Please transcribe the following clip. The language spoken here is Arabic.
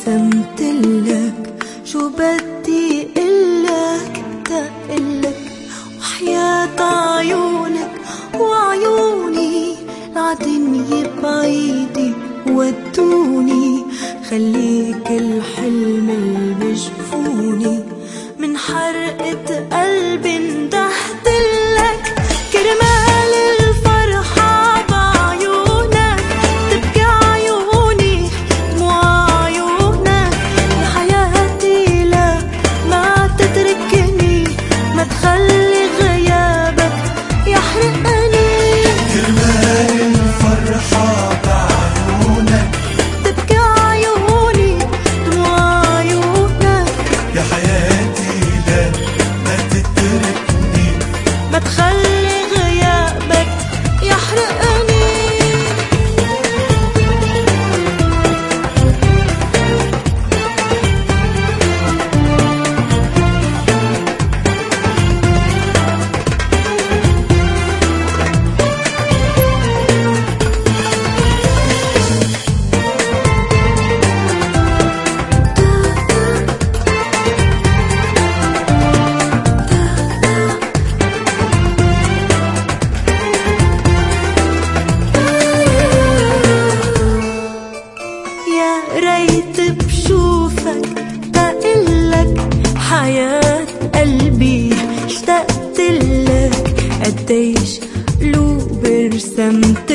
رسمتلك شو بدي قلك تقلك، وحياة عيونك وعيوني العدنية بعيدة ودوني، خليك الحلم اللي بجفوني من حرقة قلبي اندهتلك، كرمال الفرحة بعيونك تبكي عيوني دموع عيونك، لحياتي لا ما تتركني، ما تخلي غيابك يحرقني، كرمال الفرحة بعيونك تبكي عيوني دموع عيونك، يا حياتي لا ما تتركني، ما تخلي غيابك يحرقني. يا ريت بشوفك تقلك حياة قلبي اشتقتلك، قديش قلوب رسمت